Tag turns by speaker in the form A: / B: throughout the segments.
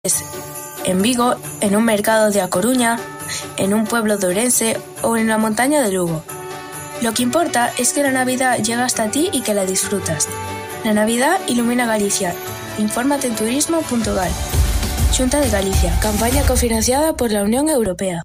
A: en Vigo, en un mercado de A Coruña, en un pueblo de Ourense o en la montaña de Lugo. Lo que importa es que la Navidad llega hasta ti y que la disfrutas. La Navidad ilumina Galicia. Infórmate en turismo.gal. Xunta de Galicia. Campaña cofinanciada por la Unión Europea.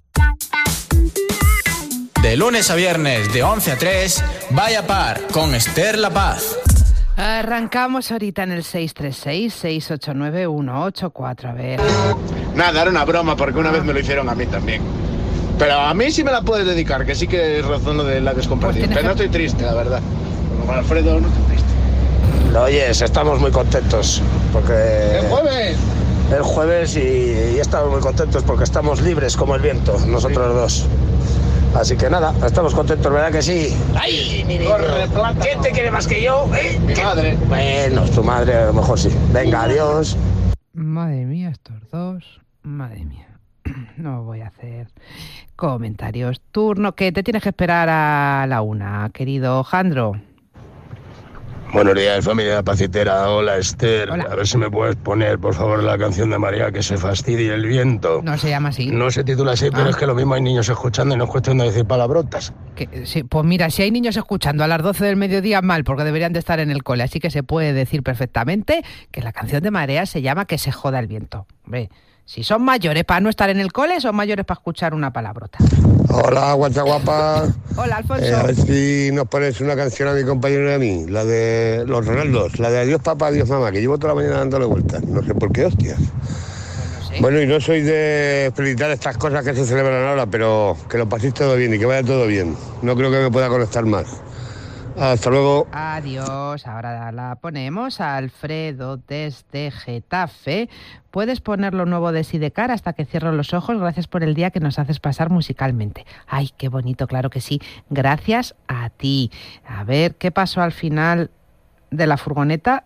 B: De lunes a viernes, de 11 a 3, Vaya Par, con Esther La Paz.
C: Arrancamos ahorita en el 636-689-184, a ver.
D: Nada, era una broma, porque una vez me lo hicieron a mí también. Pero a mí sí me la puedes dedicar, que sí que es razón lo de la descompresión. Pero no estoy triste, la verdad. Como Alfredo, no estoy triste. Oyes, estamos muy contentos, porque... El jueves y estamos muy contentos porque estamos libres como el viento, nosotros dos. Así que nada, estamos contentos, ¿verdad que sí? ¡Ay, mi niño! ¿Quién te quiere más que yo? Mi madre. Bueno, tu madre a lo mejor sí. Venga, adiós.
C: Madre mía, estos dos. Madre mía. No voy a hacer comentarios. Turno que te tienes que esperar a la 1, querido Jandro.
E: Buenos días, familia pacitera. Hola, Esther.
C: Hola.
E: A ver si me puedes poner, por favor, la canción de María, que se fastidie el viento.
C: No se llama así.
E: No se titula así, pero es que lo mismo hay niños escuchando y no es cuestión de decir palabrotas.
C: Sí, pues mira, si hay niños escuchando a las 12 del mediodía, mal, porque deberían de estar en el cole. Así que se puede decir perfectamente que la canción de Marea se llama Que se joda el viento. Hombre, si son mayores para no estar en el cole, son mayores para escuchar una palabrota.
F: Hola, guachaguapa.
C: Hola, Alfonso.
F: A ver si nos pones una canción a mi compañero y a mí, la de los Ronaldos, la de Adiós papá, adiós mamá, que llevo toda la mañana dándole vueltas. No sé por qué, hostias. Bueno, y no soy de felicitar estas cosas que se celebran ahora, pero que lo paséis todo bien y que vaya todo bien. No creo que me pueda conectar más. Hasta luego.
C: Adiós. Ahora la ponemos. Alfredo desde Getafe. Puedes poner lo nuevo de Sidecar hasta que cierro los ojos. Gracias por el día que nos haces pasar musicalmente. Ay, qué bonito, claro que sí. Gracias a ti. A ver, ¿qué pasó al final de la furgoneta?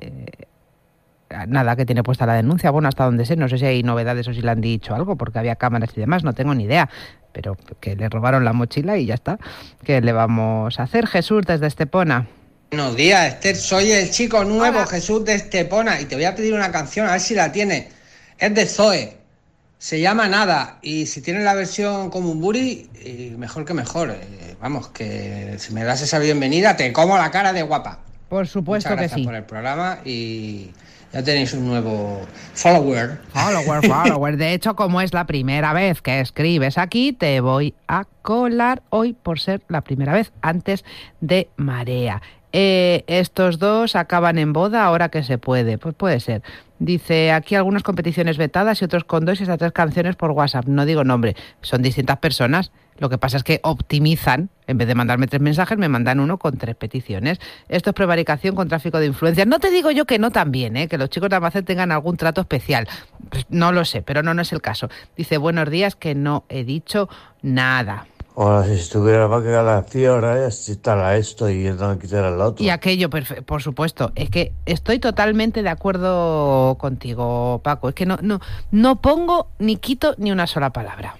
C: Nada, que tiene puesta la denuncia. Bueno, hasta donde sé, no sé si hay novedades o si le han dicho algo, porque había cámaras y demás, no tengo ni idea. Pero que le robaron la mochila y ya está. ¿Qué le vamos a hacer? Jesús desde Estepona.
G: Buenos días, Esther. Soy el chico nuevo.
C: Hola.
G: Jesús de Estepona, y te voy a pedir una canción, a ver si la tienes. Es de Zoe. Se llama Nada. Y si tienes la versión como un buri, mejor que mejor. Vamos, que si me das esa bienvenida, te como la cara de guapa.
C: Por supuesto
G: Muchas
C: que
G: gracias
C: sí.
G: por el programa y ya tenéis un nuevo follower.
C: Follower. De hecho, como es la primera vez que escribes aquí, te voy a colar hoy por ser la primera vez antes de Marea. Estos dos acaban en boda ahora que se puede. Pues puede ser. Dice, aquí algunas competiciones vetadas y otros con 2 y hasta 3 canciones por WhatsApp. No digo nombre, son distintas personas. Lo que pasa es que optimizan. En vez de mandarme 3 mensajes, me mandan uno con 3 peticiones. Esto es prevaricación con tráfico de influencias. No te digo yo que no también, que los chicos de Almacén tengan algún trato especial. Pues no lo sé, pero no es el caso. Dice, buenos días, que no he dicho nada.
H: Ahora, si estuviera para que Galaxia, ahora si estará esto y no me quitará el otro.
C: Y aquello, por supuesto. Es que estoy totalmente de acuerdo contigo, Paco. Es que no pongo ni quito ni una sola palabra.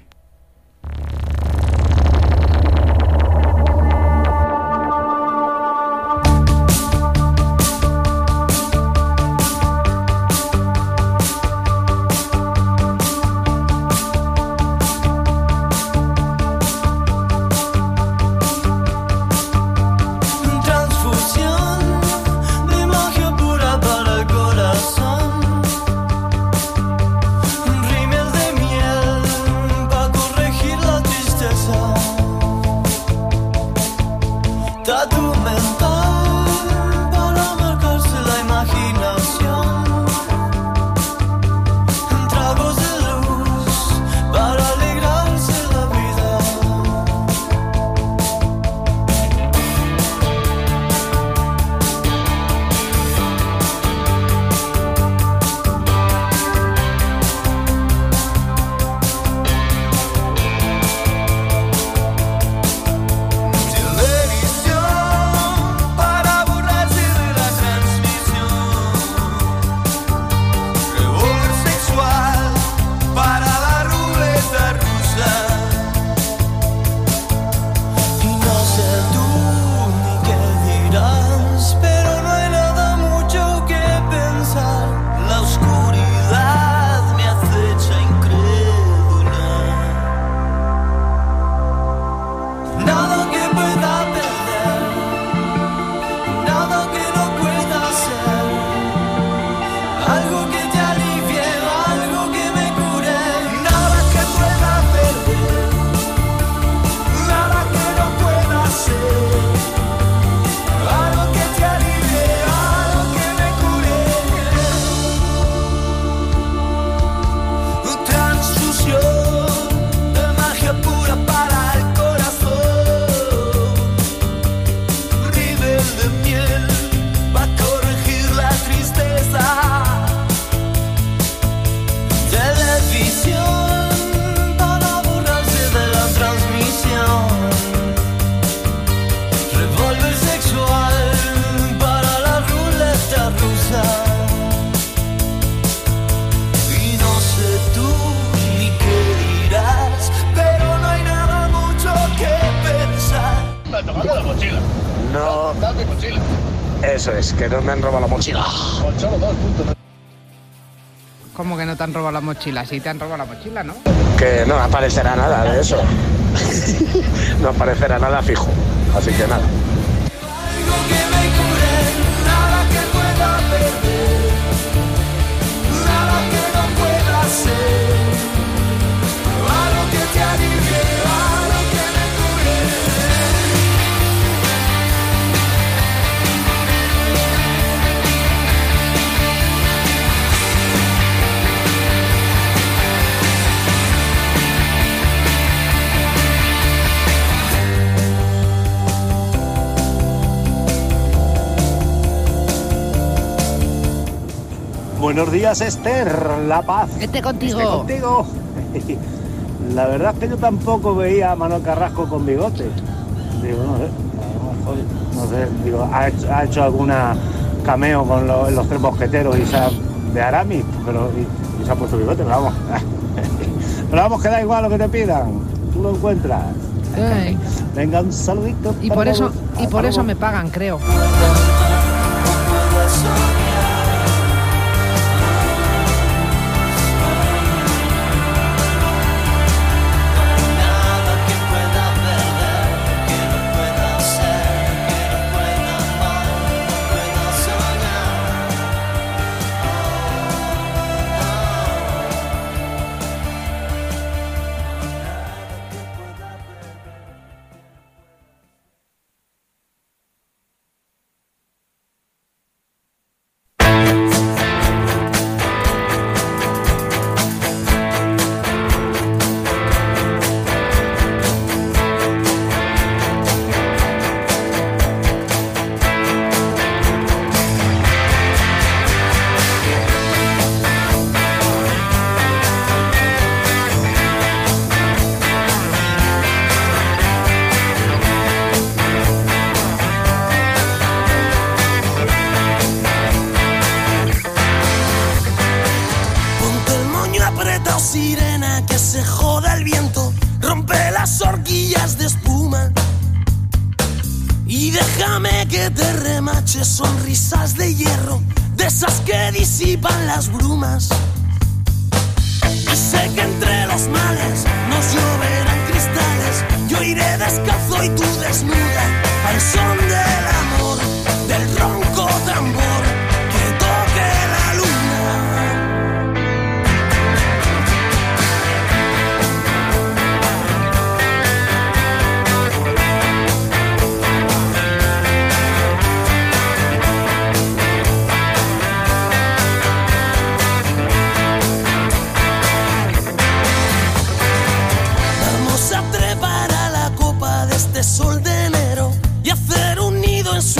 I: Rímel de miel
D: Dame la mochila.
F: No.
D: Dame mochila.
F: Eso es, que no me han robado la mochila.
D: Con solo 2 puntos.
C: ¿Cómo que no te han robado la mochila? Sí te han robado la mochila, ¿no?
F: Que no aparecerá nada de eso. No aparecerá nada fijo. Así que nada.
I: Algo que me cure, nada que pueda perder, nada que no pueda ser, algo que te alivie, algo que me cure.
J: Buenos días, Esther, La Paz.
C: Esté contigo.
J: Contigo. La verdad es que yo tampoco veía a Manuel Carrasco con bigote. Digo, no sé, digo, ha hecho alguna cameo con los Tres Mosqueteros de Aramis, pero y se ha puesto bigote, pero vamos. Pero vamos, que da igual lo que te pidan. Tú lo encuentras.
C: Ay.
J: Venga, un saludito.
C: Y por eso me pagan, creo.
I: Sirena, que se joda el viento, rompe las horquillas de espuma y déjame que te remache sonrisas de hierro, de esas que disipan las brumas. Y sé que entre los males nos lloverán cristales, yo iré descalzo y tú desnuda, al son del amor, del ronco tambor que toque la luna. Sol de enero y hacer un nido en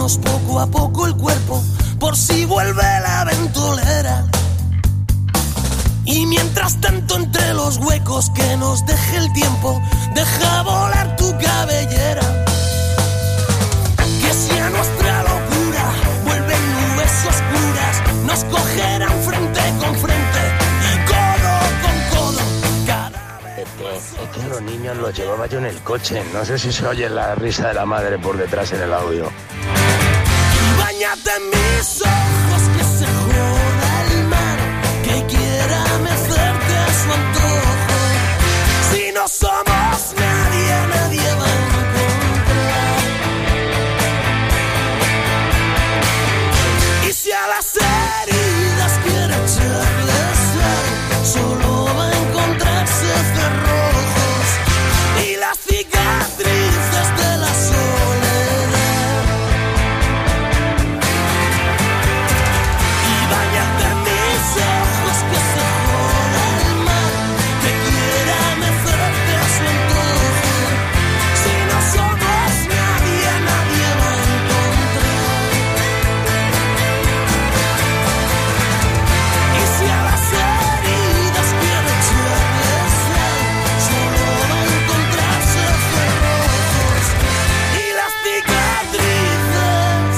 I: Preparamos poco a poco el cuerpo por si vuelve la ventolera. Y mientras tanto entre los huecos que nos deje el tiempo, deja volar tu cabellera. Que si a nuestra locura vuelven nubes oscuras, nos cogerán frente con frente y codo con codo.
E: Es que los niños los llevaba yo en el coche. No sé si se oye la risa de la madre por detrás en el audio.
I: Y báñate en mis ojos, que se joda el mar, que quiera mecerte a su antojo. Si no somos nadie, nadie va a encontrar. Y si a las heridas quiere echarle sal, solo va a encontrarse cerrojos y las cicatrices de la soledad. Y váyate en mis ojos, que se joda el mar, que quiera mecerte a su antojo. Si no somos nadie, nadie va a encontrar. Y si a las heridas quiere echarle sal, solo va a encontrarse cerrojos y las cicatrices.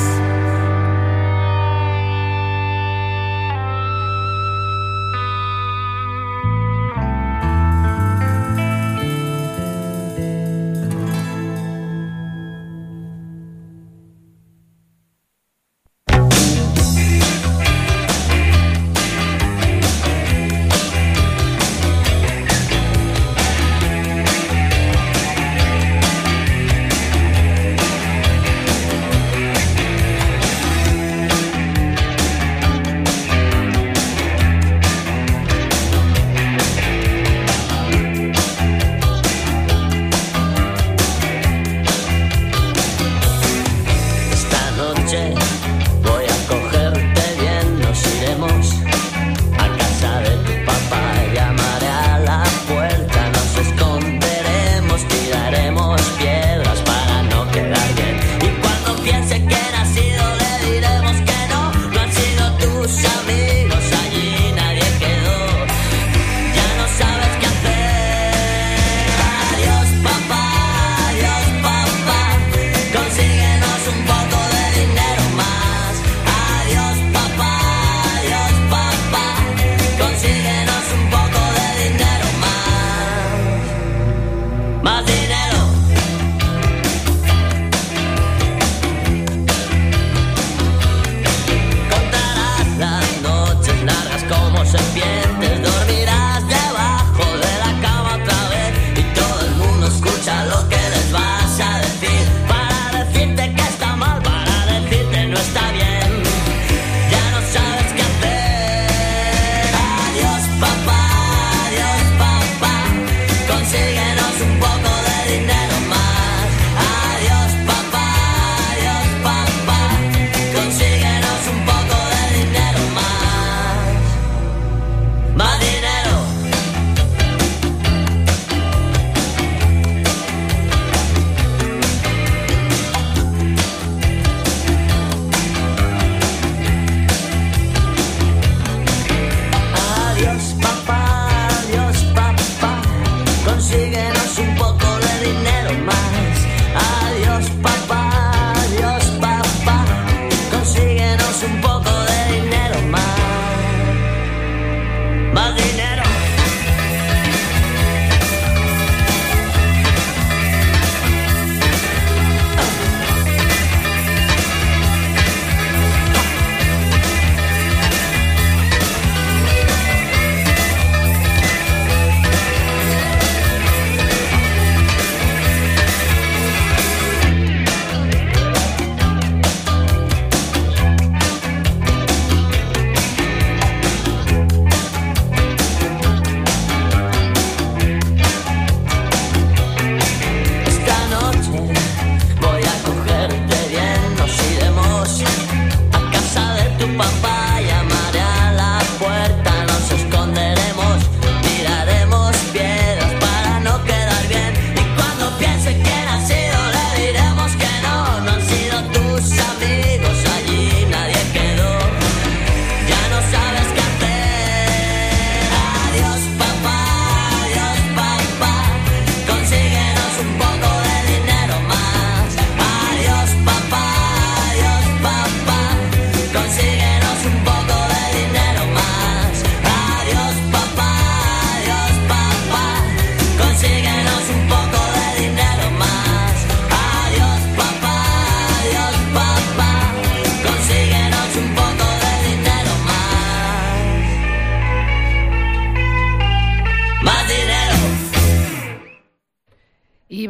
I: Esta noche voy a cogerte bien, nos iremos a casa de tu papá, llamaré a la puerta, nos esconderemos, tiraremos piedras para no quedar bien. Y cuando piense que he nacido le diremos que no han sido tus amigos, allí nadie quedó, ya no sabes qué hacer. Adiós papá, consíguenos un poco de dinero más. Adiós papá, consíguenos un poco de dinero más. Más dinero. Contarás las noches largas como serpientes, dormirás debajo de la cama otra vez y todo el mundo escucha lo que les vas a decir, para decirte que está mal, para decirte no está bien, ya no sabes qué hacer. Adiós papá, consíguenos un poco de dinero más. Adiós papá, consíguenos un poco de dinero más. Más dinero.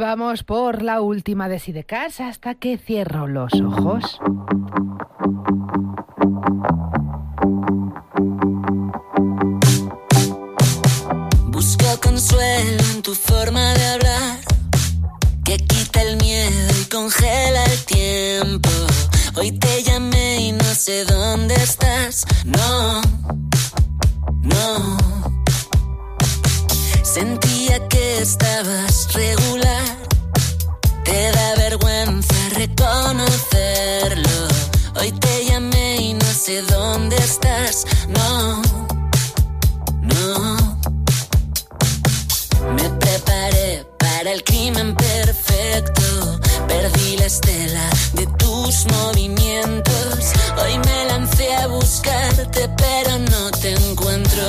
C: vamos por la última de Sidecars hasta que cierro los ojos.
K: Busco consuelo en tu forma de hablar, que quita el miedo y congela el tiempo. Hoy te llamé y no sé dónde estás. No. Sentía que estabas regular. Te da vergüenza reconocerlo. Hoy te llamé y no sé dónde estás. No. Me preparé para el crimen perfecto. Perdí la estela de tus movimientos. Hoy me lancé a buscarte, pero no te encuentro.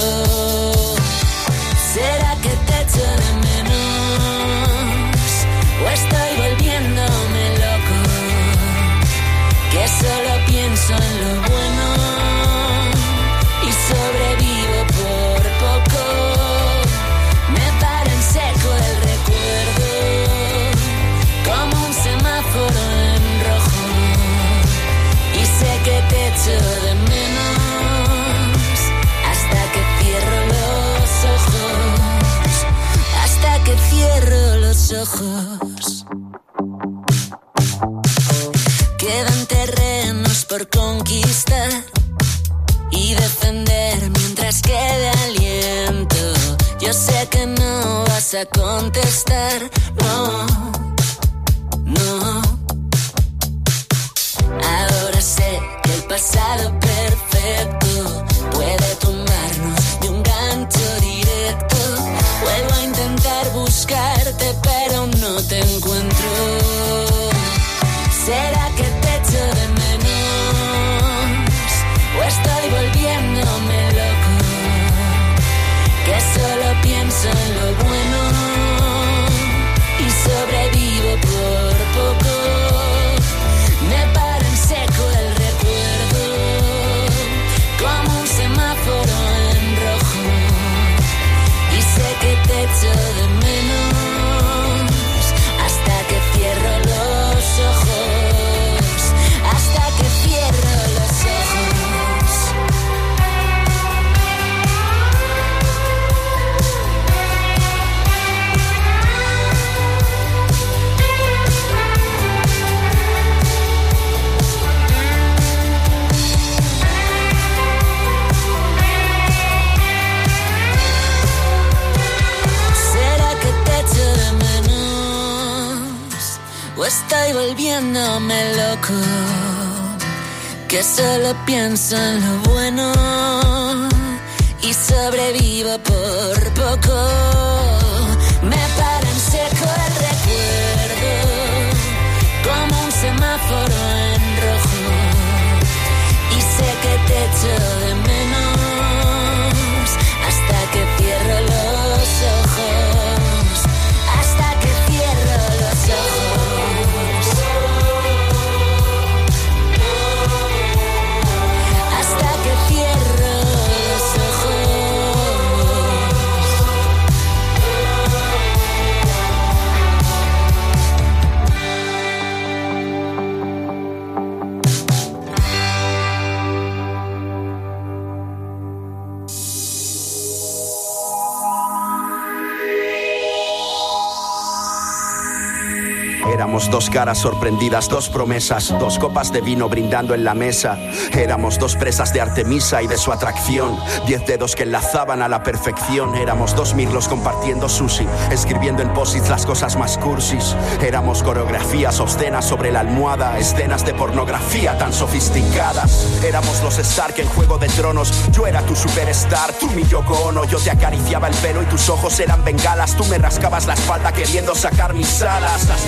K: ¿Será que te echo de menos? ¿O estoy volviéndome loco? Que solo pienso en lo bueno y sobrevivo por poco. Me para en seco el recuerdo, como un semáforo en rojo. Y sé que te echo de menos hasta que cierro los ojos. Hasta que cierro los ojos. Quedan terrenos por conquistar y defender mientras quede aliento. Yo sé que no vas a contestar, no. Ahora sé que el pasado perfecto puede tumbarnos de un gancho directo. Vuelvo a intentar buscarte, pero no te encuentro. ¿Será que te echo de menos? ¿O estoy volviéndome loco? Que solo pienso en lo bueno y sobrevivo por poco. Me para en seco el recuerdo, como un semáforo en rojo. Y sé que te echo de menos hasta que cierro los ojos. Hasta que cierro los ojos. ¿Será que te echo de menos? ¿O estoy volviéndome loco? Que solo pienso en lo bueno y sobrevivo por poco. Me para en seco el recuerdo, como un semáforo en rojo. Y sé que te echo de menos hasta que cierro los ojos. Hasta que cierro los ojos. Hasta que cierro los
L: Éramos dos caras sorprendidas, dos promesas, dos copas de vino brindando en la mesa. Éramos dos presas de Artemisa y de su atracción, 10 dedos que enlazaban a la perfección. Éramos dos mirlos compartiendo sushi, escribiendo en posits las cosas más cursis. Éramos coreografías obscenas sobre la almohada, escenas de pornografía tan sofisticadas. Éramos los Stark en Juego de Tronos, yo era tu superstar, tú mi Yoko Ono. Yo te acariciaba el pelo y tus ojos eran bengalas, tú me rascabas la espalda queriendo sacar mis alas. Hasta si gritabas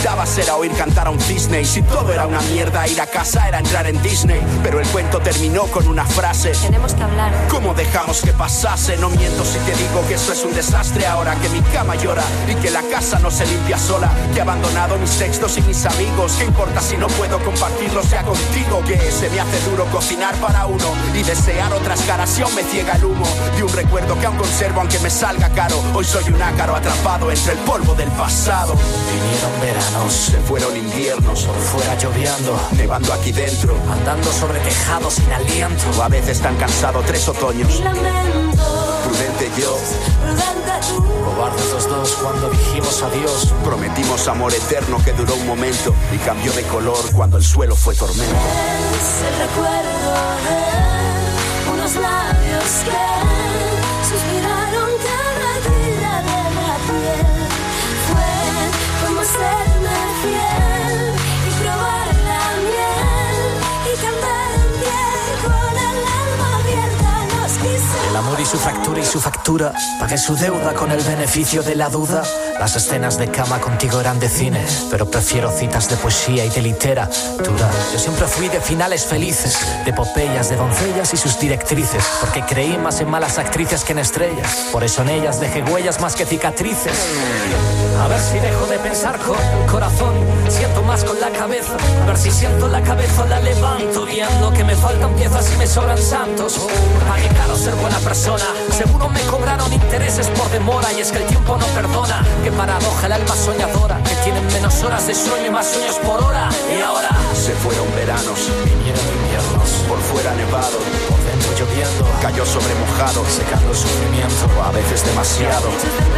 L: necesitabas era oír cantar a un Disney. Si todo era una mierda, ir a casa era entrar en Disney. Pero el cuento terminó con una frase: tenemos que hablar. ¿Cómo dejamos que pasase? No miento si te digo que esto es un desastre ahora, que mi cama llora y que la casa no se limpia sola, que he abandonado mis textos y mis amigos. ¿Qué importa si no puedo compartirlos ya contigo? Que se me hace duro cocinar para uno y desear otras caras y aún me ciega el humo de un recuerdo que aún conservo aunque me salga caro. Hoy soy un ácaro atrapado entre el polvo del pasado.
M: Vinieron veranos,
L: se fueron inviernos,
M: por fuera lloviendo,
L: nevando aquí dentro,
M: andando sobre tejados sin aliento.
L: A veces tan cansado 3 otoños.
K: Lamento,
L: prudente yo,
K: prudente tú.
M: Cobardes los dos cuando dijimos adiós.
L: Prometimos amor eterno que duró un momento y cambió de color cuando el suelo fue tormento.
K: Es el recuerdo de unos labios que suspiraron cada tira de la piel. Fue como serme fiel y probar la miel y cantar en pie con el alma abierta. Nos quisimos.
M: El amor y su fractura y su factura, pagué su deuda con el beneficio de la duda. Las escenas de cama contigo eran de cine, pero prefiero citas de poesía y de literatura. Yo siempre fui de finales felices, de epopeyas, de doncellas y sus directrices, porque creí más en malas actrices que en estrellas. Por eso en ellas dejé huellas más que cicatrices. A ver si dejo de pensar con el corazón, siento más con la cabeza. A ver si siento la cabeza, la levanto, viendo que me faltan piezas y me sobran santos. Pagué caro ser buena persona, seguro me cobraron intereses por demora. Y es que el tiempo no perdona. Qué paradoja el alma soñadora, que tienen menos horas de sueño y más sueños por hora. Y ahora
L: se fueron veranos,
M: vinieron inviernos,
L: por fuera nevado,
M: por dentro lloviendo,
L: cayó sobre mojado,
M: secando el sufrimiento,
L: a veces demasiado.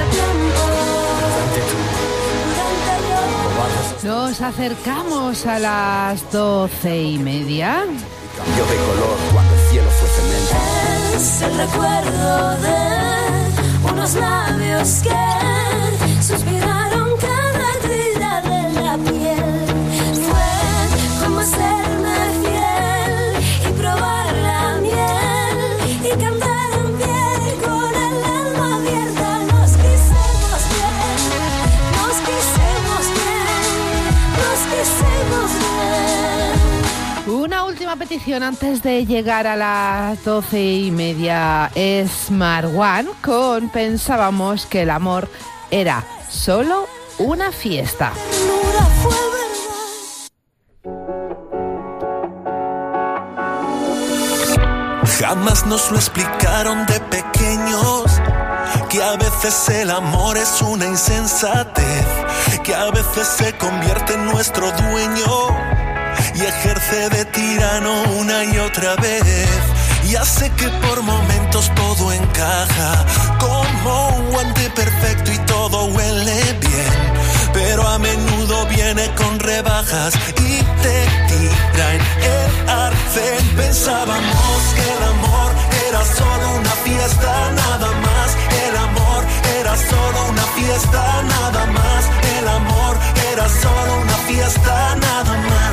C: Nos acercamos a las 12:30.
L: Cambió de color cuando el cielo fue cemento.
K: Es el recuerdo de unos labios que suspiraron cada tira de la piel. Fue como serme fiel y probar la miel y cantar en pie con el alma abierta. Nos quisimos bien, nos quisimos bien, nos quisimos bien.
C: Una última petición antes de llegar a las 12:30 es Marwan con Pensábamos que el amor era solo una fiesta.
I: Jamás nos lo explicaron de pequeños, que a veces el amor es una insensatez, que a veces se convierte en nuestro dueño y ejerce de tirano una y otra vez. Ya sé que por momentos todo encaja como un guante perfecto y todo huele bien, pero a menudo viene con rebajas y te tira en el arcén. Pensábamos que el amor era solo una fiesta, nada más. El amor era solo una fiesta, nada más. El amor era solo una fiesta, nada más.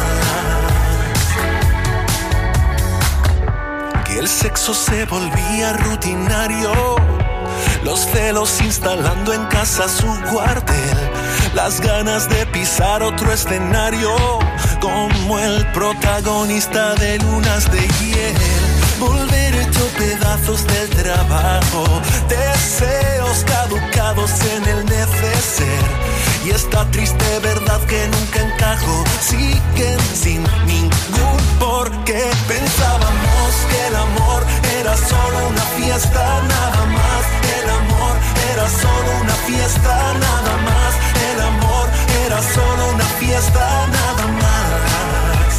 I: Que el sexo se volvía rutinario, los celos instalando en casa su cuartel, las ganas de pisar otro escenario, como el protagonista de Lunas de Hiel. Volver hecho pedazos del trabajo, deseos caducados en el neceser, y esta triste verdad que nunca encajo, siguen sin ningún porqué. Pensábamos que el amor era solo una fiesta, nada más. El amor era solo una fiesta, nada más. El amor era solo una fiesta, nada más.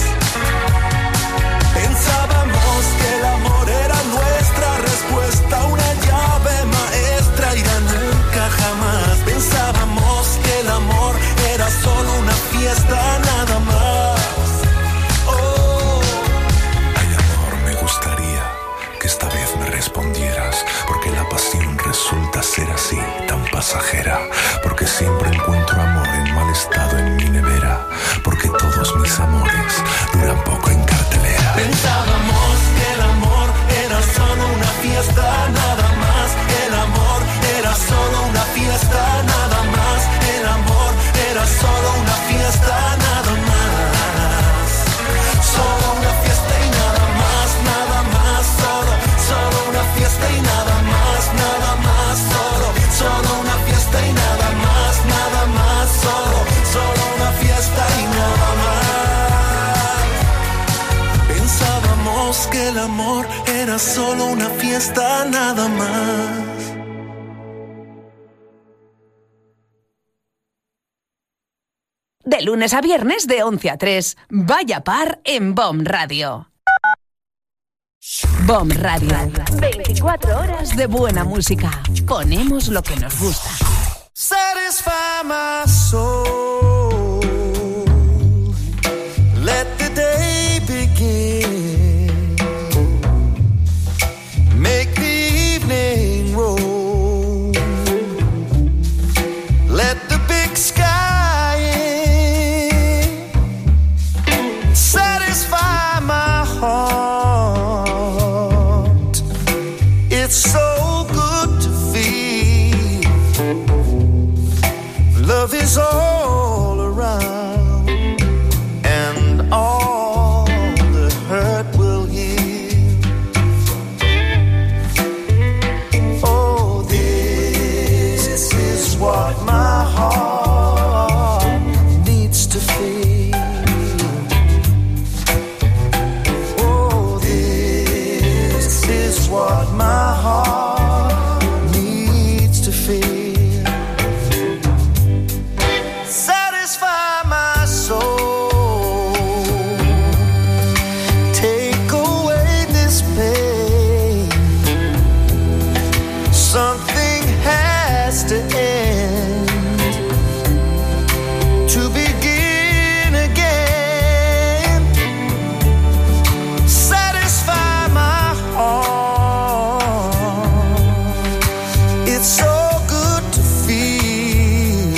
I: Pensábamos que el amor era nuestra respuesta, una llave maestra y ya nunca jamás. Pensábamos que el amor era solo una fiesta, nada más. Oh.
N: Ay, amor, me gustaría que esta vez me respondieras, porque la pasión resulta ser así, tan pasajera, porque siempre encuentro amor en mal estado en mi nevera, porque todos mis amores duran poco en cartelera.
I: Pensábamos que el amor era solo una fiesta, nada más. El amor era solo una fiesta, nada más. El amor era solo una fiesta. Pensamos que el amor era solo una fiesta nada más.
O: De lunes a viernes de 11 a 3, Vaya Par en BOM Radio. BOM Radio. 24 horas de buena música. Ponemos lo que nos gusta.
I: Satisfy my soul. Let the day begin. Make the evening roll. Let the big sky in. Satisfy my heart. It's so good to feel. Love is all around, and all the hurt will heal. Oh, this is what my heart needs to feel. Oh, this is what my heart needs to feel. Satisfy my soul. Take away this pain. Something has to end to begin again. Satisfy my heart. It's so good to feel.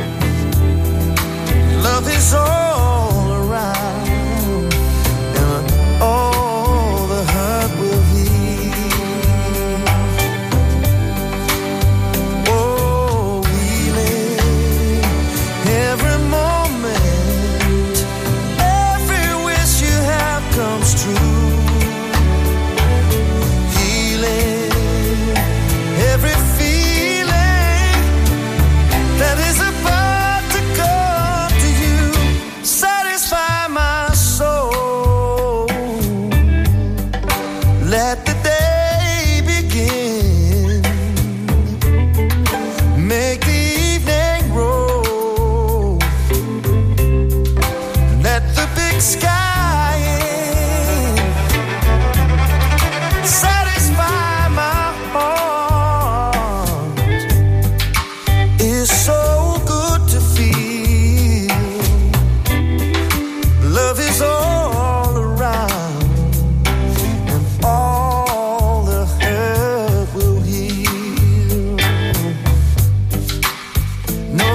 I: Love is all around, and all the hurt will heal. Oh, we live every moment, every wish you have comes true. Healing every feeling that is about to come to you. Satisfy my soul. Let the day begin. Make the evening roll. Let the big sky in. Satisfy my heart. It's so good to feel. Love is all around, and all the hurt will heal. No.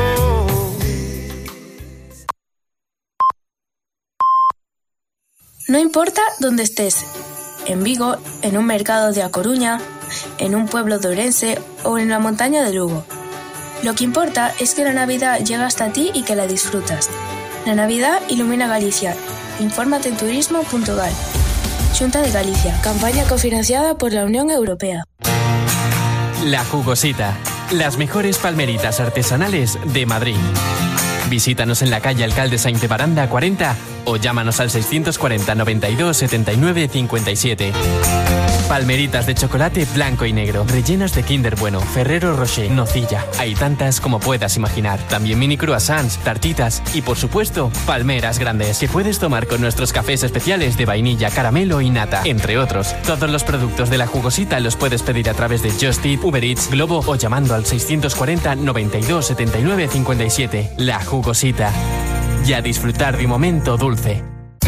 A: No importa dónde estés, en Vigo, en un mercado de A Coruña, en un pueblo de Ourense o en la montaña de Lugo. Lo que importa es que la Navidad llega hasta ti y que la disfrutas. La Navidad ilumina Galicia. Infórmate en turismo.gal. Xunta de Galicia. Campaña cofinanciada por la Unión Europea.
P: La Jugosita. Las mejores palmeritas artesanales de Madrid. Visítanos en la calle Alcalde Sainte Baranda 40 o llámanos al 640 92 79 57. Palmeritas de chocolate blanco y negro, rellenas de Kinder Bueno, Ferrero Rocher, nocilla. Hay tantas como puedas imaginar. También mini croissants, tartitas y, por supuesto, palmeras grandes que puedes tomar con nuestros cafés especiales de vainilla, caramelo y nata, entre otros. Todos los productos de La Jugosita los puedes pedir a través de Just Eat, Uber Eats, Globo o llamando al 640 92 79 57. La Jugosita. Y a disfrutar de un momento dulce.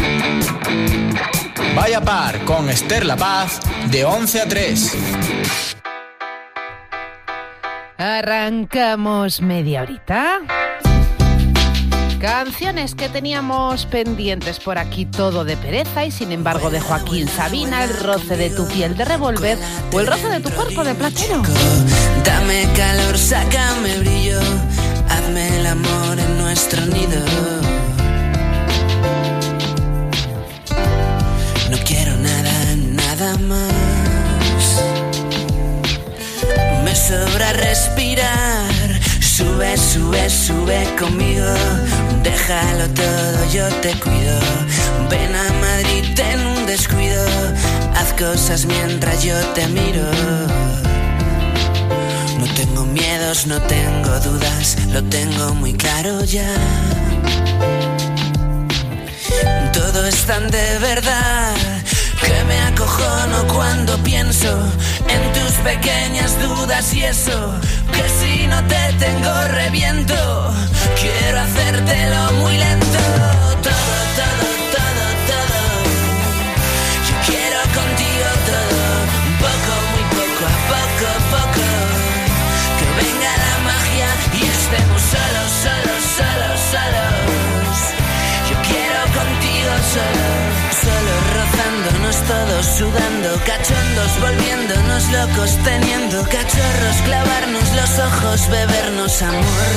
B: Vaya Par con Esther La Paz de 11 a 3.
C: Arrancamos media horita. Canciones que teníamos pendientes por aquí, Todo de Pereza y Sin embargo de Joaquín Sabina, El roce de tu piel de Revolver o El roce de tu cuerpo de Platero.
K: Dame calor, sácame brillo, hazme el amor en nuestro nido. No quiero nada, nada más. Me sobra respirar. Sube, sube, sube conmigo. Déjalo todo, yo te cuido. Ven a Madrid en un descuido. Haz cosas mientras yo te miro. No tengo miedos, no tengo dudas, lo tengo muy claro ya. Todo es tan de verdad que me acojono cuando pienso en tus pequeñas dudas y eso, que si no te tengo reviento. Quiero hacértelo muy lento. Todo, todo, todo, todo. Yo quiero contigo todo. Poco, muy poco, a poco, poco. Que venga la magia y estemos solos, solos, solos, solos. Yo quiero contigo solo, solo rozándonos todos, sudando, cachondos, volviéndonos locos, teniendo cachorros, clavarnos los ojos, bebernos amor.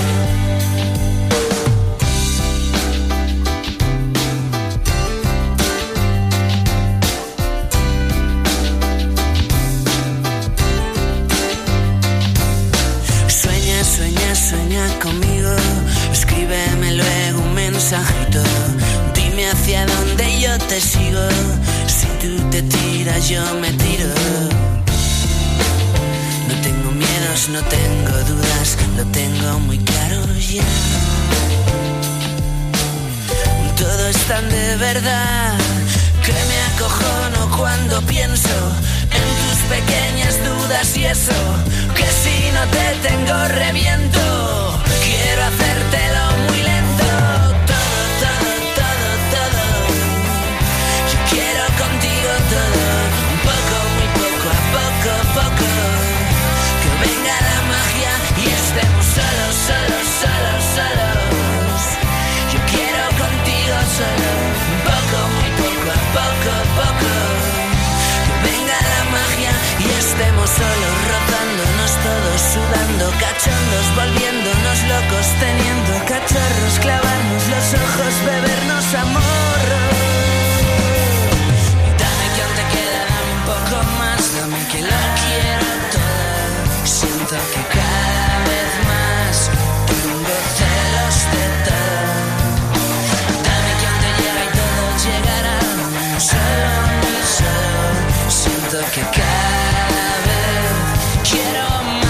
K: Sueña conmigo, escríbeme luego un mensajito. Dime hacia dónde yo te sigo. Si tú te tiras, yo me tiro. No tengo miedos, no tengo dudas, lo tengo muy claro ya. Todo es tan de verdad que me acojono cuando pienso en tus pequeñas dudas y eso, que si no te tengo reviento. Quiero hacértelo muy lento. Todo, todo, todo, todo. Yo quiero contigo todo. Un poco, muy poco, a poco, poco. Que venga la magia y estemos solos, solos, solos, solos. Yo quiero contigo solo. Un poco, muy poco, a poco, poco. Que venga la magia y estemos solos, rozándonos todos, sudando, cachondos, volviéndonos locos, teniendo cachorros, clavarnos los ojos, bebernos amor. Dame que aún te queda, dame un poco más, dame que lo quiero todo. Siento que cada vez más tengo celos de todo. Dame que aún te llega y todo llegará, solo a mí, solo. Siento que cada vez quiero más.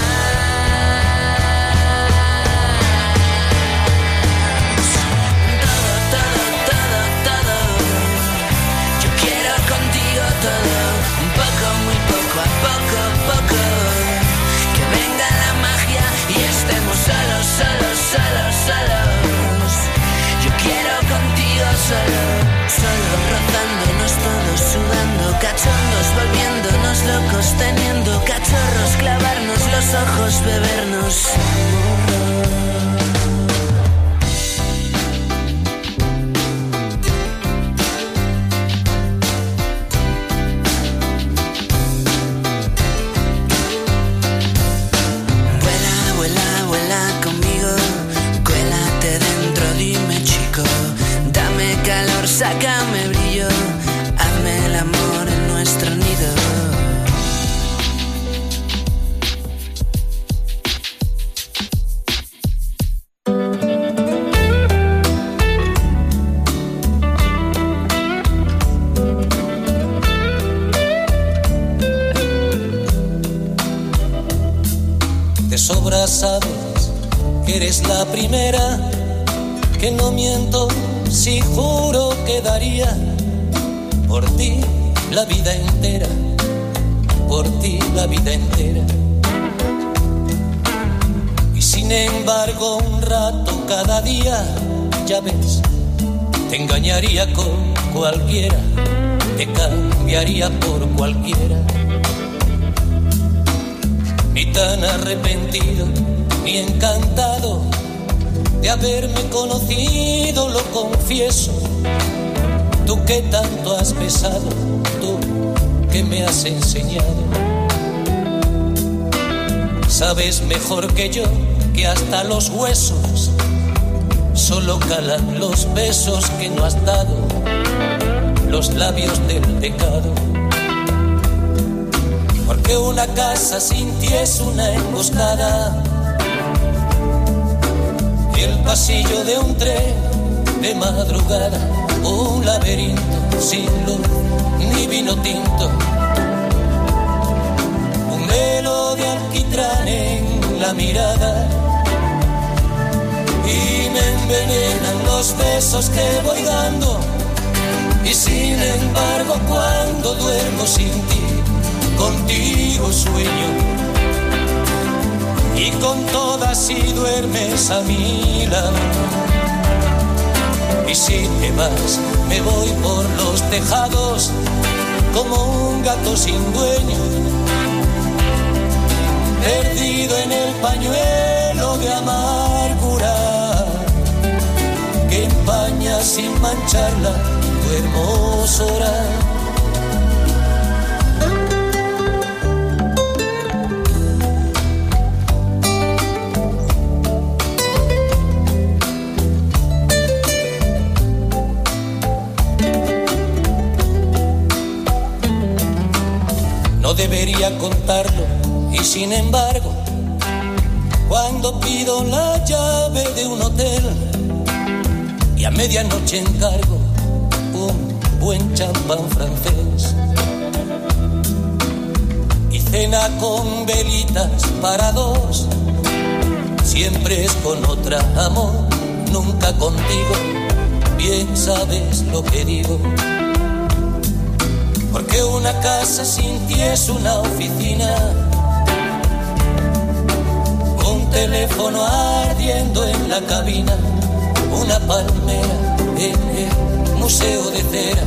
K: Todo, todo, todo, todo. Yo quiero contigo todo. Un poco, muy poco, a poco, poco. Que venga la magia y estemos solos, solos, solos, solos. Yo quiero contigo solo, solo rozándonos todos, sudando, cachondos, volviéndonos locos, teniendo cachorros, clavarnos los ojos, bebernos amor. Vuela, vuela, vuela conmigo, cuélate dentro, dime chico, dame calor, sácame brillo, hazme el amor en nuestro nido.
Q: De sobra sabes que eres la primera, que no miento si juro que daría por ti la vida entera, por ti la vida entera. Y sin embargo un rato cada día, ya ves, te engañaría con cualquiera, te cambiaría por cualquiera. Ni tan arrepentido, ni encantado de haberme conocido, lo confieso. Tú que tanto has besado, tú que me has enseñado. Sabes mejor que yo que hasta los huesos solo calan los besos que no has dado, los labios del pecado. Porque una casa sin ti es una emboscada, ni el pasillo de un tren de madrugada, un laberinto sin luz ni vino tinto, un velo de alquitrán en la mirada, y me envenenan los besos que voy dando, y sin embargo cuando duermo sin ti, contigo sueño, y con todas si duermes a mi lado. Y si te vas, me voy por los tejados como un gato sin dueño, perdido en el pañuelo de amargura que empaña sin mancharla tu hermosura. No debería contarlo y sin embargo, cuando pido la llave de un hotel y a medianoche encargo un buen champán francés y cena con velitas para dos, siempre es con otra, amor, nunca contigo, bien sabes lo que digo. Porque una casa sin ti es una oficina, un teléfono ardiendo en la cabina, una palmera en el museo de cera,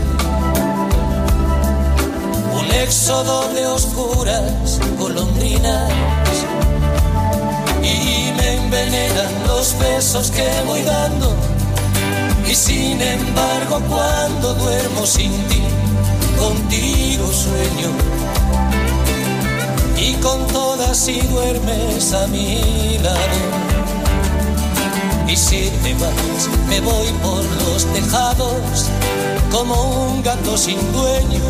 Q: un éxodo de oscuras golondrinas, y me envenenan los besos que voy dando, y sin embargo cuando duermo sin ti, contigo sueño, y con todas si duermes a mi lado. Y si te vas, me voy por los tejados como un gato sin dueño,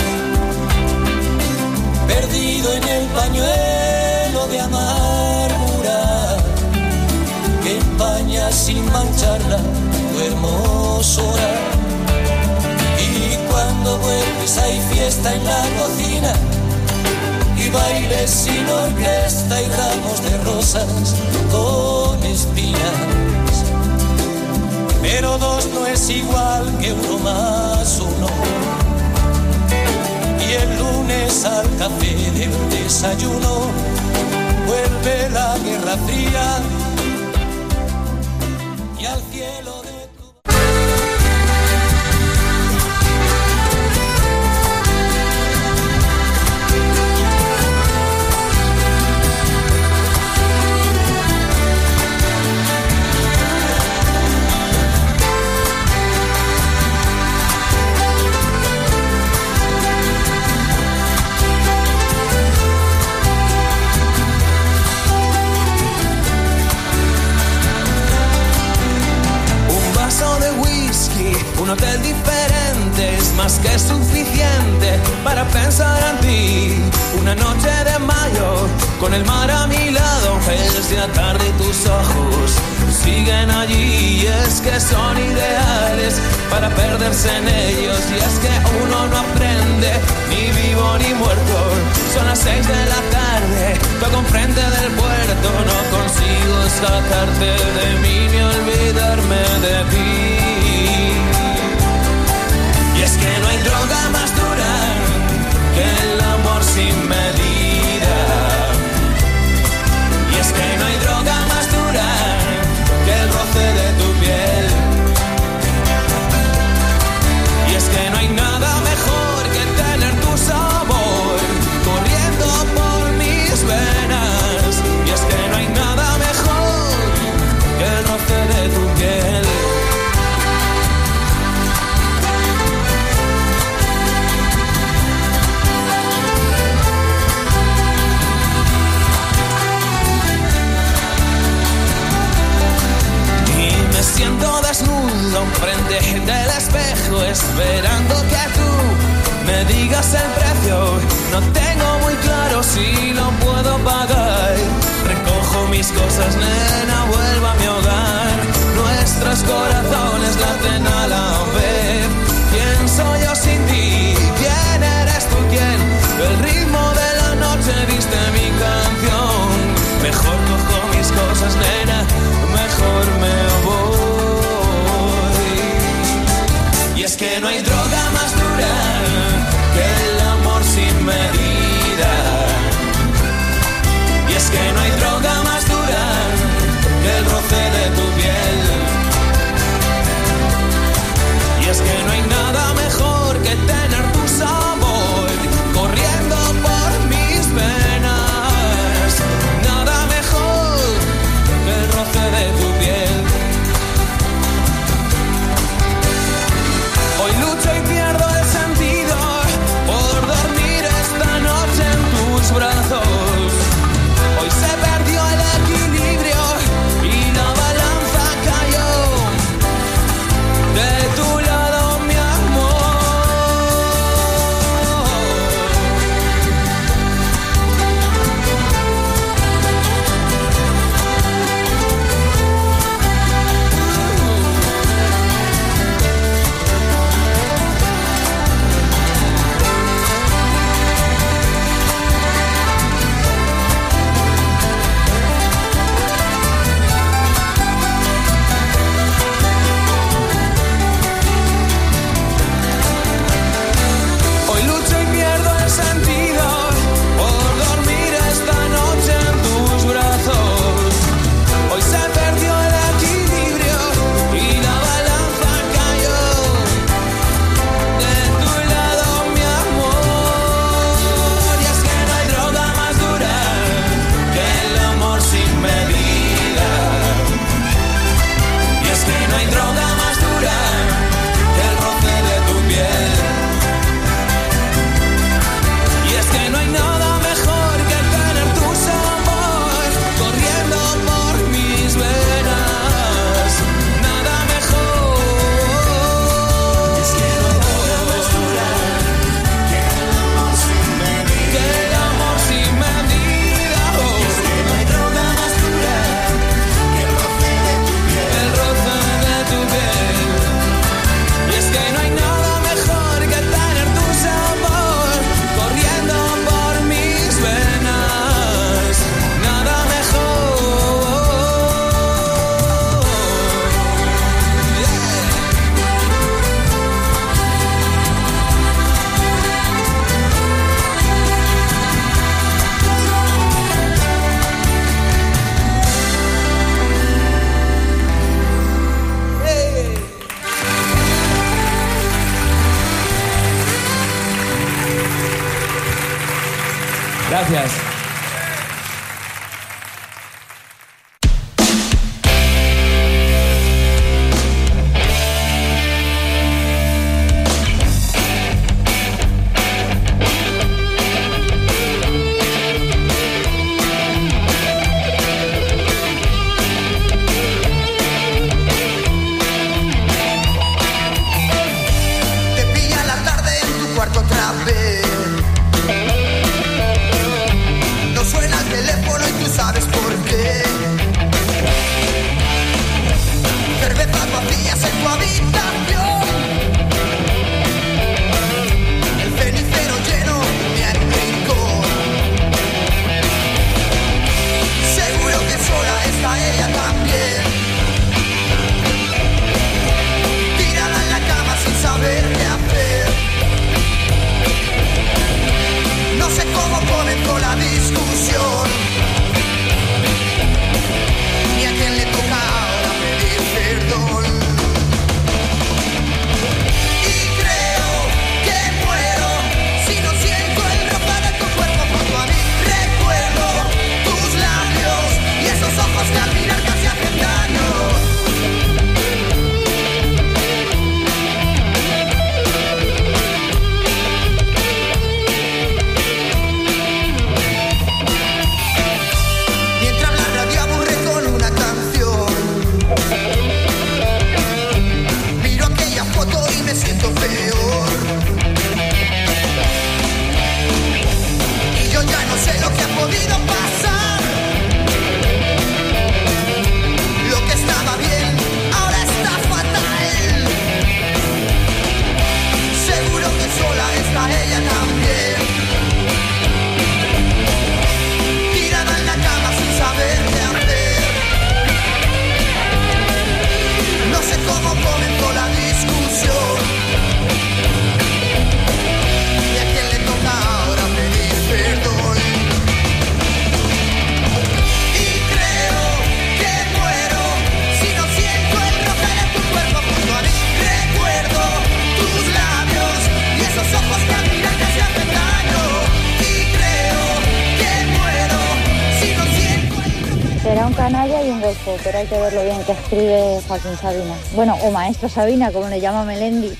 Q: perdido en el pañuelo de amargura que empaña sin mancharla tu hermosura. Cuando vuelves hay fiesta en la cocina y bailes sin orquesta y ramos de rosas con espinas. Pero dos no es igual que uno más uno. Y el lunes al café del desayuno vuelve la guerra fría y al cielo de un hotel diferente es más que suficiente para pensar en ti. Una noche de mayo con el mar a mi lado, es de tarde y tus ojos siguen allí. Y es que son ideales para perderse en ellos. Y es que uno no aprende ni vivo ni muerto. Son las 6 de la tarde, toco enfrente del puerto. No consigo sacarte de mí ni olvidarme de ti. Y es que no hay droga más dura que el amor sin medida. Y es que no hay droga más dura que el roce de tu piel. Y es que no hay nada mejor que tener tu sabor corriendo por mis venas. Y es que no hay nada mejor que el roce de tu piel. Siento desnudo frente del espejo, esperando que tú me digas el precio. No tengo muy claro si lo puedo pagar. Recojo
I: cojo mis cosas, nena, vuelvo a mi hogar. Nuestros corazones laten a la vez. ¿Quién soy yo sin ti? ¿Quién eres tú? ¿Quién? El ritmo de la noche viste mi canción. Mejor cojo mis cosas, nena, mejor me voy. Y es que no hay droga más dura que el amor sin medida. Y es que no hay droga más dura que el roce de tu piel. Y es que no hay nada mejor que tener tu sabor corriendo por mis venas. Nada mejor que el roce de tu piel. Hoy lucho y pierdo el sentido por dormir esta noche en tus brazos. Hoy se perdió el equilibrio y la balanza cayó de tu lado, mi Gracias.
R: un canalla y un golfo, pero hay que ver lo bien que escribe Joaquín Sabina. Bueno, o Maestro Sabina, como le llama Melendi.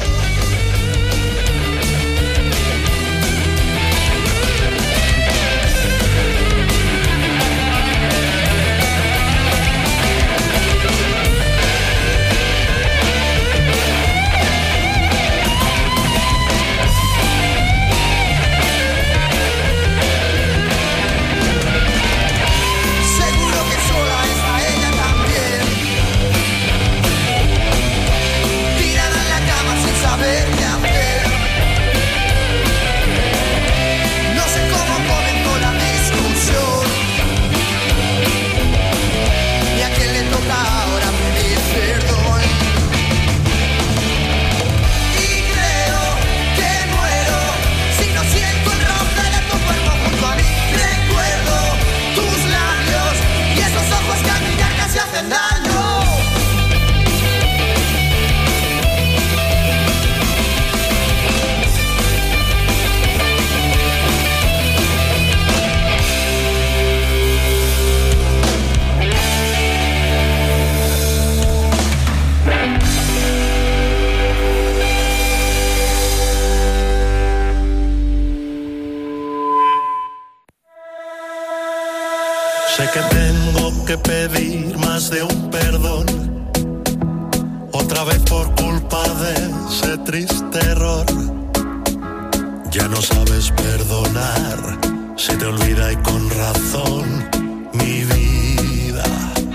I: Sé que tengo que pedir más de un perdón, otra vez por culpa de ese triste error. Ya no sabes perdonar, se te olvida y con razón, mi vida.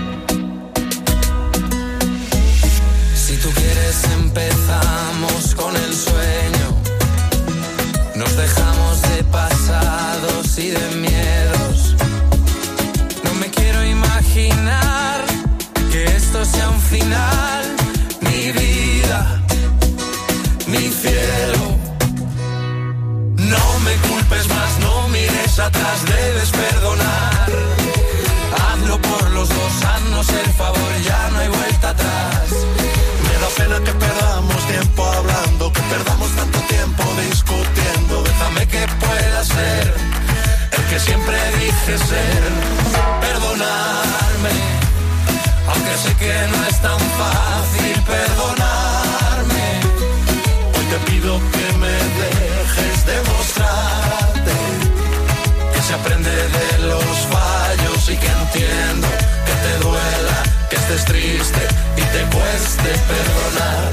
S: Si tú quieres empezamos con el sueño, nos dejamos de pasados y de miedos. No me quiero imaginar que esto sea un final, mi vida, mi cielo. No me culpes más, no mires atrás, debes perdonar. Hazlo por los dos, haznos el favor, ya no hay vuelta atrás.
I: Me da pena que perdamos tiempo hablando, que perdamos tanto tiempo discutiendo. Déjame que pueda ser el que siempre dije ser. Perdonarme, aunque sé que no es tan fácil perdonarme. Hoy te pido que me dejes demostrarte que se aprende de los fallos y que entiendo que te duela, que estés triste y te cueste perdonar.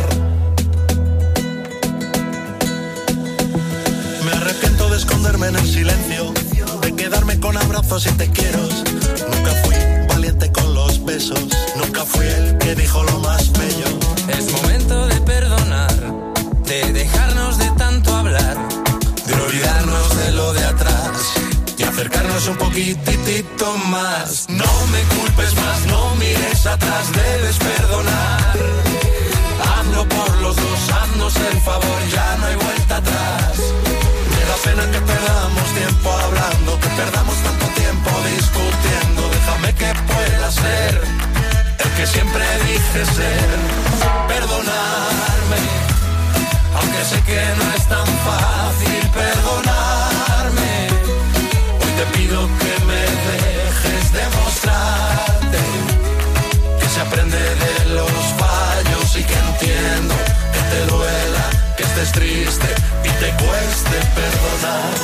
I: Me arrepiento de esconderme en el silencio, de quedarme con abrazos y te quiero. Nunca fui valiente con los besos, nunca fui el que dijo lo más bello.
S: Es momento de perdonar, de dejarnos de tanto hablar,
I: de olvidarnos de lo de atrás y acercarnos un poquitito más. No me culpes más, no mires atrás, debes perdonar. Hazlo por los dos, haznos el favor, ya no hay vuelta atrás. Me da pena que perdamos tiempo hablando, que perdamos tanto tiempo discutiendo. Déjame que pueda ser el que siempre dije ser. Perdonarme, aunque sé que no es tan fácil perdonarme. Hoy te pido que me dejes demostrarte que se aprende de los fallos y que entiendo que te duela, que estés triste y te cueste perdonar.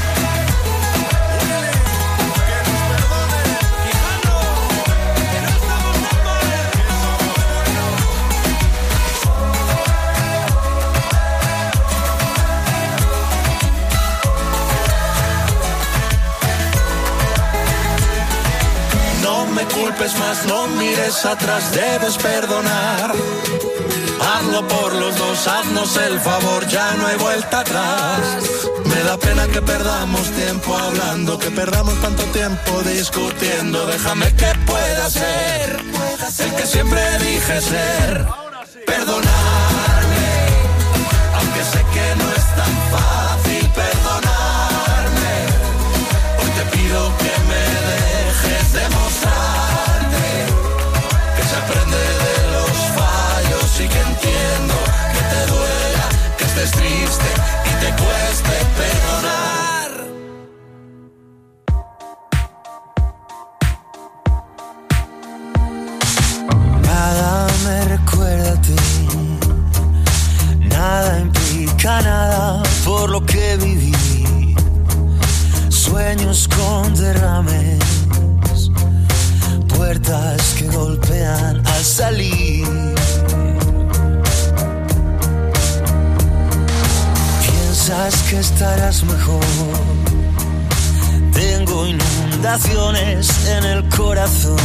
I: No me culpes más, no mires atrás, debes perdonar. Hazlo por los dos, haznos el favor, ya no hay vuelta atrás. Me da pena que perdamos tiempo hablando, que perdamos tanto tiempo discutiendo. Déjame que pueda ser el que siempre dije ser. Perdonarme, aunque sé que no es tan fácil perdonarme. Hoy te pido que me dejes demostrarte que se aprende de los fallos y que entiendo que te duela, que estés triste y te cueste perdonar. sueños con derrames, puertas que golpean al salir. Piensas que estarás mejor. Tengo inundaciones en el corazón,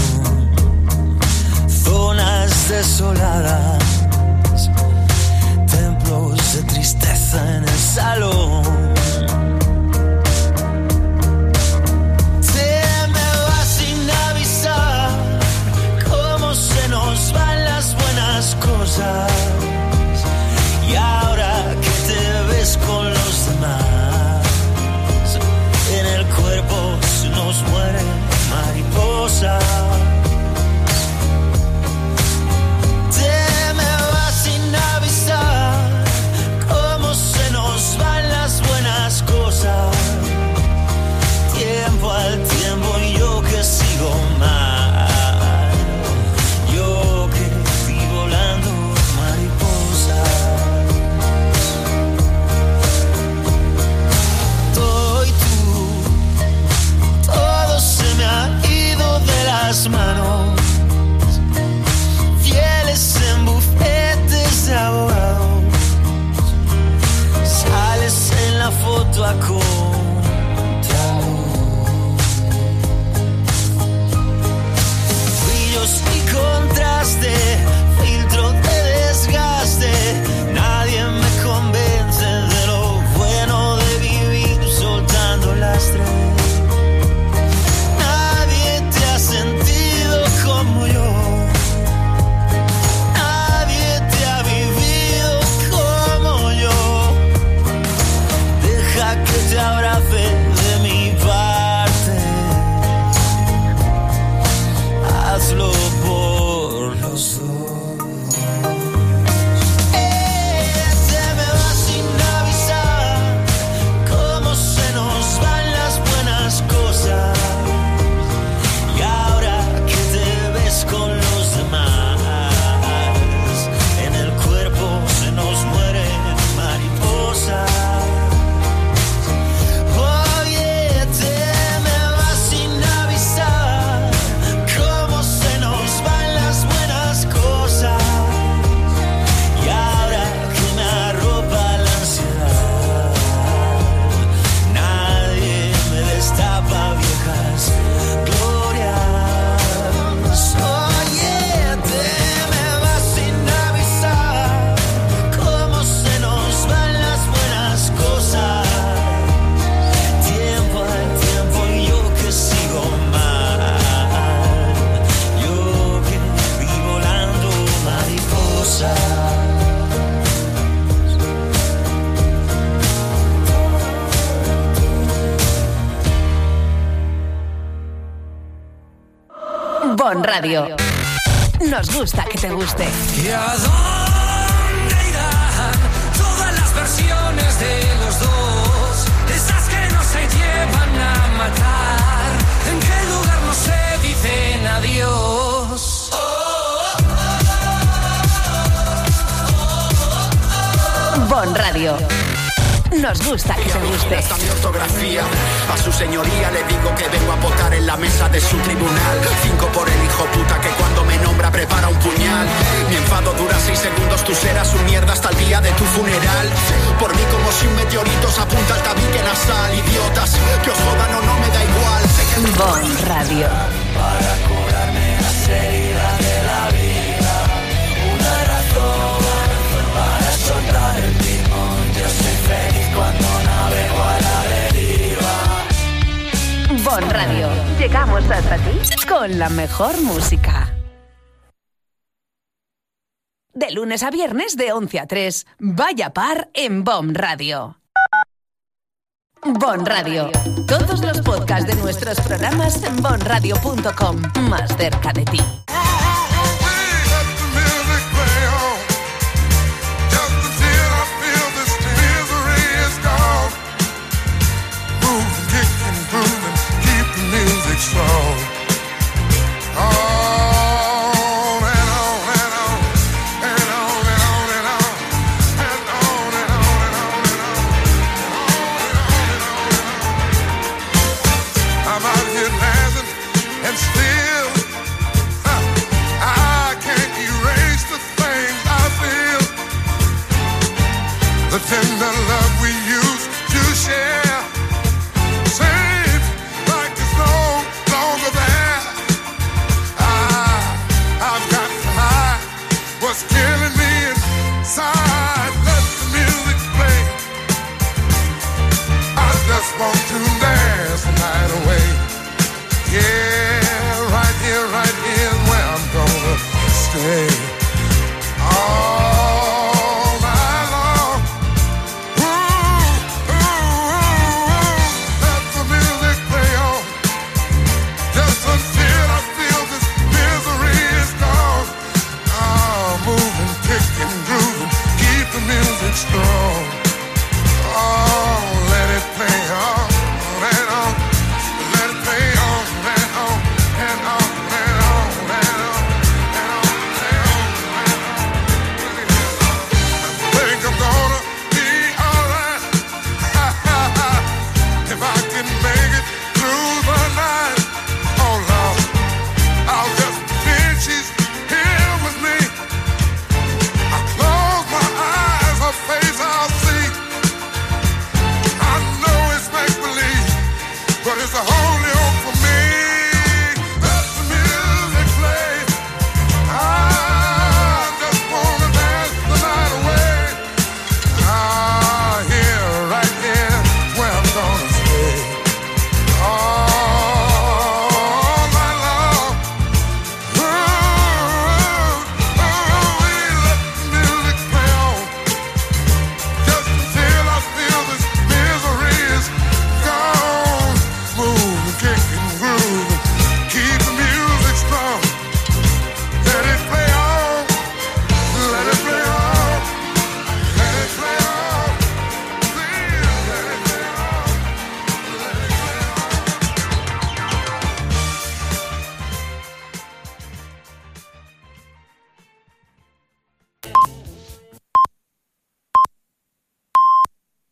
I: zonas desoladas, templos de tristeza en el salón. Te me vas sin avisar, cómo se nos van las buenas cosas. Y ahora que te ves con los demás, en el cuerpo se nos mueren mariposas. Te me vas sin avisar, cómo se nos van las buenas cosas. Tiempo al tiempo y yo que sigo mal, yo que estoy volando mariposas. Todo y tú, todo se me ha ido de las manos. Fieles en bufetes de abogados, sales en la foto a contraluz. Brillos y contraste, filtro de desgaste. Nadie me convence de lo bueno de vivir soltando lastre. Nadie te ha sentido como yo. Nadie te ha vivido como yo. Deja que te abrace de mi parte. Hazlo por los dos. Te me vas sin avisar, cómo se nos van las buenas cosas. Y ahora que te ves con los demás, en el cuerpo se nos mueren mariposas. Oye, te me vas sin avisar, cómo se nos van las buenas cosas. Y ahora que me arropa la ansiedad, nadie me destapa viejas glorias. Oye, te me vas sin avisar, cómo se nos van las buenas cosas. Tiempo al tiempo y yo que sigo mal, yo que vi volando mariposas.
O: Bon Radio. Nos gusta que te guste.
I: ¿Y a dónde irán todas las versiones de los dos? Esas que no se llevan a matar. ¿En qué lugar no se dicen adiós?
O: Bon Radio. Nos gusta que te guste.
L: Hasta mi ortografía. A su señoría le digo que vengo a votar en la mesa de su tribunal. 5 por el hijo puta que cuando me nombra prepara un puñal. Mi enfado dura 6 segundos, tú serás un mierda hasta el día de tu funeral. Por mí como si un meteorito se apunta al tabique nasal. Idiotas, que os jodan o no me da igual.
O: Bon Radio.
I: Para curarme las heridas de la vida, una razón para soltar el timón. Yo soy feliz cuando navego a la deriva.
O: Bon Radio. Llegamos hasta ti con la mejor música. De lunes a viernes de 11 a 3. Vaya par en Bon Radio. Bon Radio. Todos los podcasts de nuestros programas en bonradio.com. Más cerca de ti.
I: Hey.